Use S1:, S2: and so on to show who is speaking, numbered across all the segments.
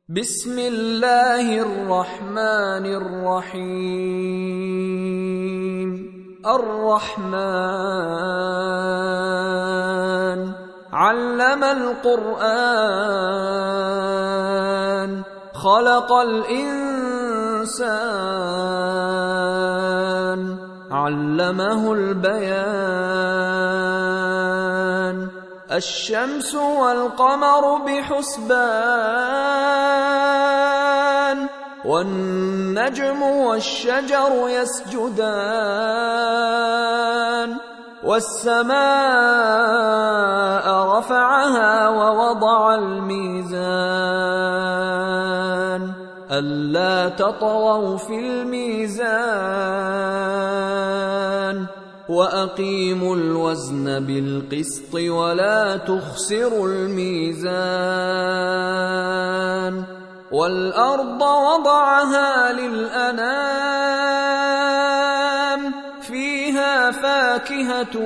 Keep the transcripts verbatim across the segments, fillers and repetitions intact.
S1: بسم الله الرحمن الرحيم. الرحمن علم القرآن خلق الإنسان علمه البيان. الشمس والقمر بحسبان والنجم والشجر يسجدان. والسماء رفعها ووضع الميزان ألا تطغوا في الميزان وأقيموا الوزن بالقسط ولا تخسروا الميزان. والأرض وضعها للأنام فيها فاكهة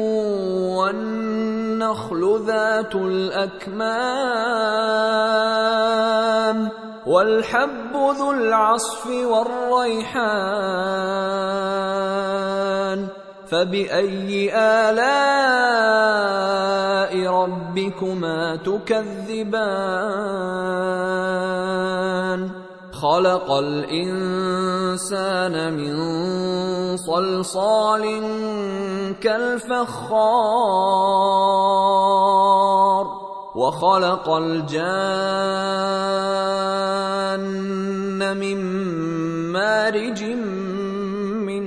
S1: والنخل ذات الأكمام والحب ذو العصف والريحان. فبأي آلاء ربكما تكذبان؟ خلق الإنسان من صلصال كالفخار وخلق الجان من مارج من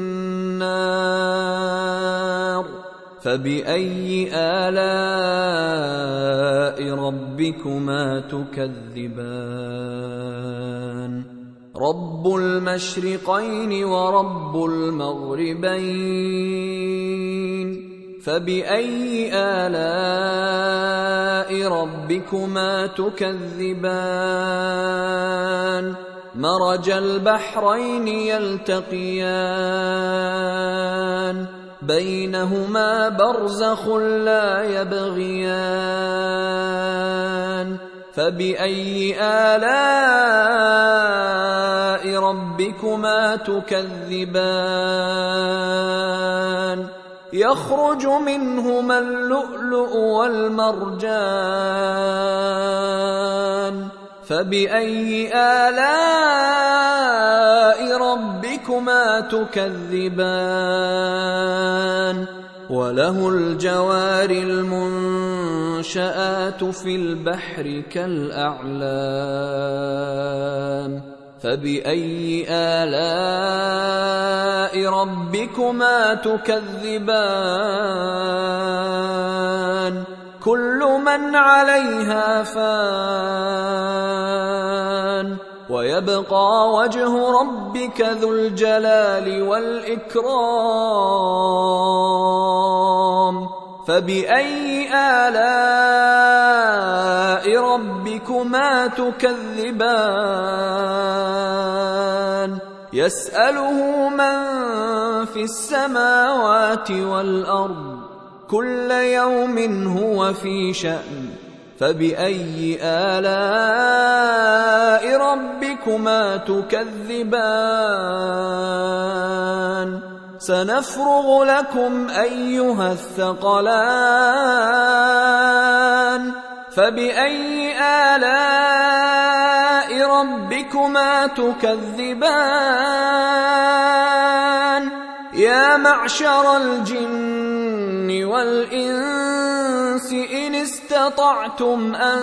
S1: نار. فبأي آلاء ربكما تكذبان؟ رب المشرقين ورب المغربين. فبأي آلاء ربكما تكذبان؟ مرج البحرين يلتقيان بينهما برزخ لا يبغيان. فبأي آلاء ربكما تكذبان؟ يخرج منهما اللؤلؤ والمرجان. فبأي آلاء ربكما تكذبان؟ وله الجوار المنشآت في البحر كالأعلام. فبأي آلاء ربكما تكذبان؟ كل من عليها فان ويبقى وجه ربك ذو الجلال والإكرام. فبأي آلاء ربكما تكذبان؟ يسأله من في السماوات والأرض كل يوم هو في شأن. فبأي آلاء ربكما تكذبان؟ سنفرغ لكم أيها الثقلان. فبأي آلاء ربكما تكذبان؟ يا معشر الجن والإنس إن استطعتم أن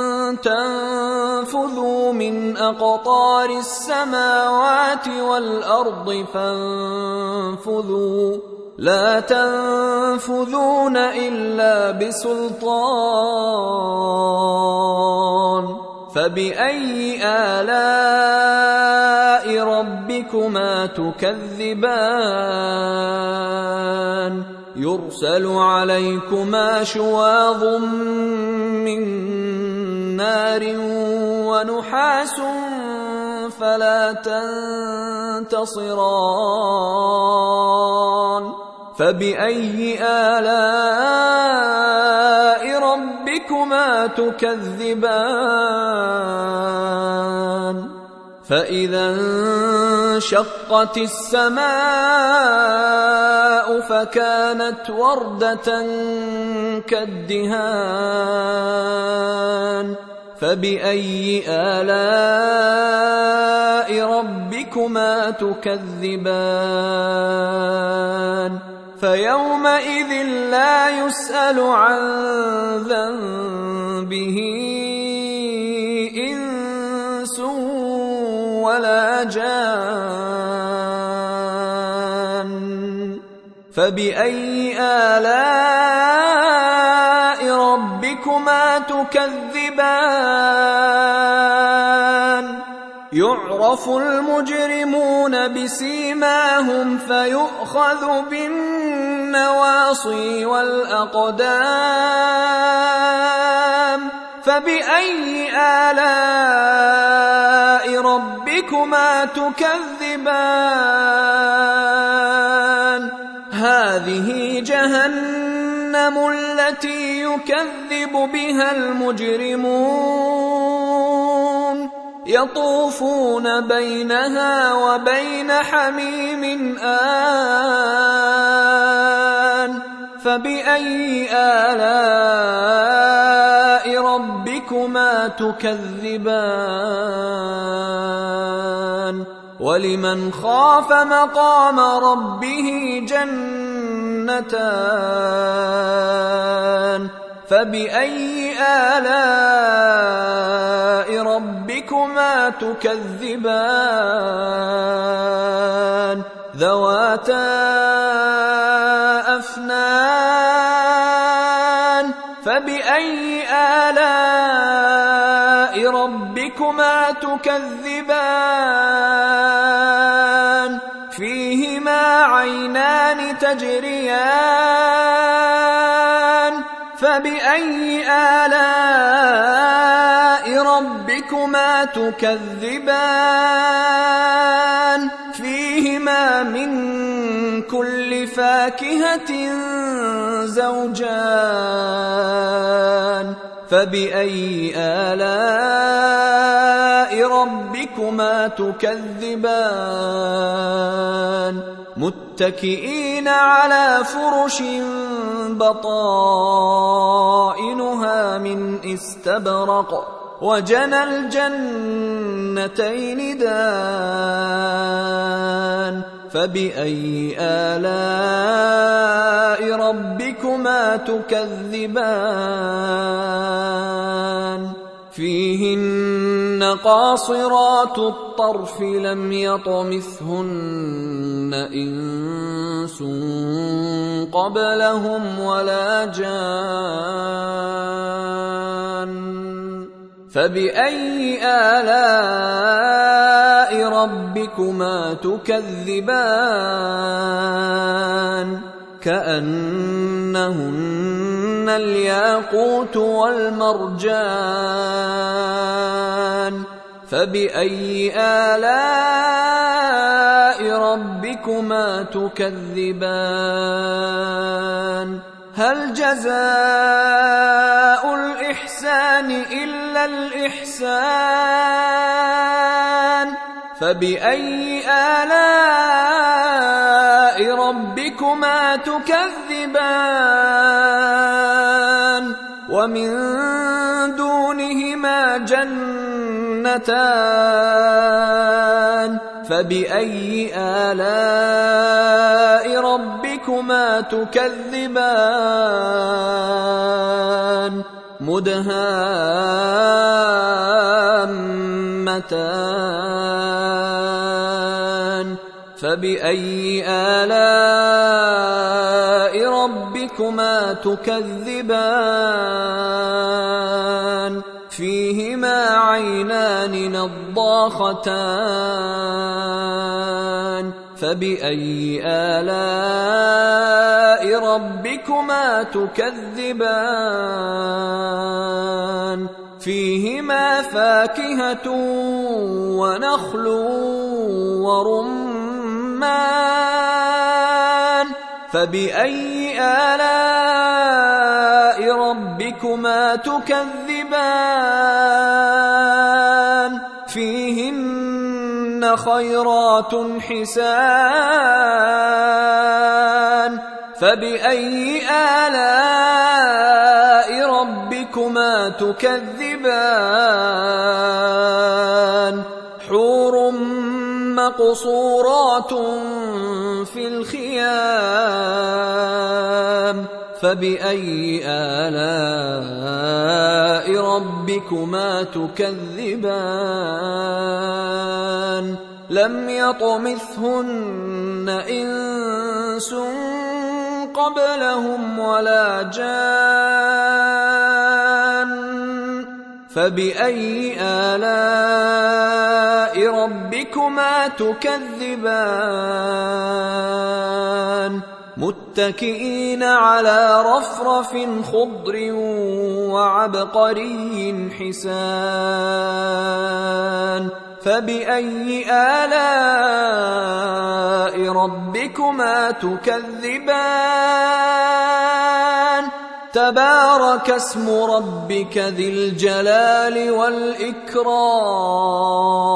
S1: تنفذوا من أقطار السماوات والأرض فانفذوا لا تنفذون إلا بسلطان. فبأي آلاء ربكما تكذبان؟ يرسل عليكما شواظ من نار ونحاس فلا تنتصران. فبأي آلاء ربكما تكذبان فإذا انشقت السماء فكانت وردة كالدهان فبأي آلاء ربكما تكذبان فيومئذ لا يسأل عن ذنبه إنس ولا جان فبأي آلاء ربكما تكذبان يعرف المجرمون بسيماهم فيؤخذ بالنواصي والأقدام فبأي آلاء ربكما تكذبان هذه جهنم التي يكذب بها المجرمون يطوفون بينها وبين حميم آن فبأي آلاء ربكما تكذبان ولمن خاف مقام ربه جنتان فبأي آلاء ربكما تكذبان ذواتا أفنان فبأي آلاء ربكما تكذبان فيهما عينان تجريان فبأي آلاء ربكما تكذبان فيهما من كل فاكهة زوجان فبأي آلاء ربكما تكذبان متكئين على فرش بطائنها من استبرق وجنى الجنتين دان فبأي آلاء ربكما تكذبان فيهن قاصرات الطرف لم يطمثهن إنس قبلهم ولا جان فبأي آلاء ربكما تكذبان كأنهن الياقوت والمرجان فبأي آلاء ربكما تكذبان هل جزاء الإحسان إلا الإحسان فبأي آلاء ربكما تكذبان ومن دونهما جنتان فبأي آلاء ربكما تكذبان مدهامتان فبأي آلاء ربكما تكذبان فيهما عينان نضاختان فبأي آلاء ربكما تكذبان فيهما فاكهة ونخل ورمان فبأي آلاء ربكما تكذبان فيهن فيهن خيرات حسان فبأي آلاء ربكما تكذبان حور مقصورات في الخيام فبأي آلاء ربكما تكذبان لم يطمثهن إنس قبلهم ولا جان فبأي آلاء ربكما تكذبان متكئين على رفرف خضر وعبقري حسان فبأي آلاء ربكما تكذبان تبارك اسم ربك ذي الجلال والإكرام